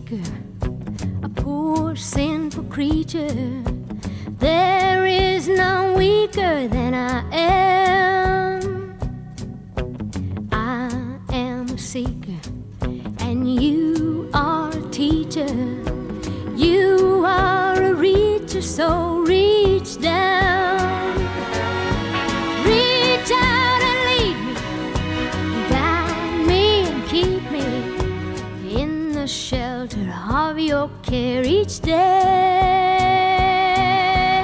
seeker, a poor sinful creature. There is none weaker than I am. I am a seeker, and you are a teacher. You are a reacher, so reach down. Reach out and lead me, guide me and keep me in the shelter of your care each day.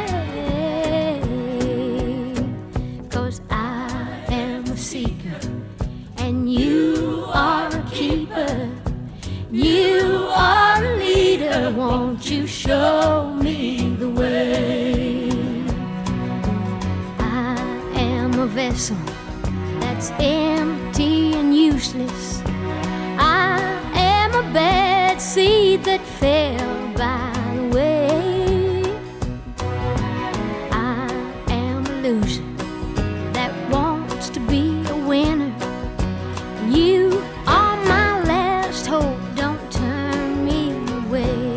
'Cause I am a seeker, and you are a keeper. You are a leader, won't you show me the way? I am a vessel that's empty and useless. I am a bad seed that fell by the way. I am a loser that wants to be a winner. You are my last hope, don't turn me away.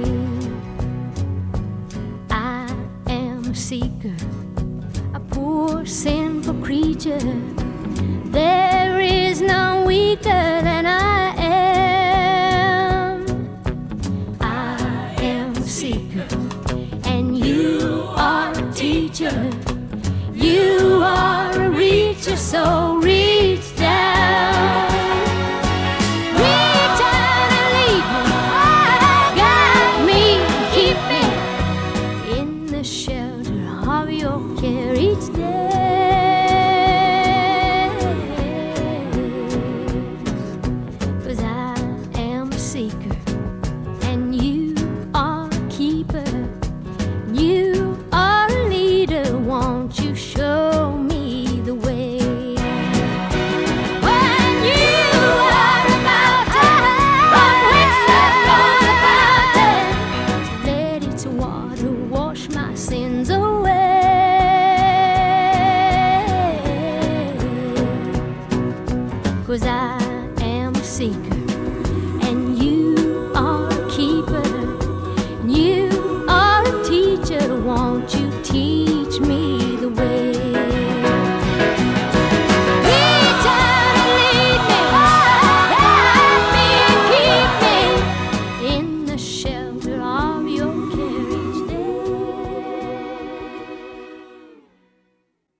I am a seeker, a poor sinful creature. There is none weaker than I am. I am a seeker, and you are a teacher. You are a reacher, so reach down. Reach out and lead me, guide me and keep me in the shelter of your care each day.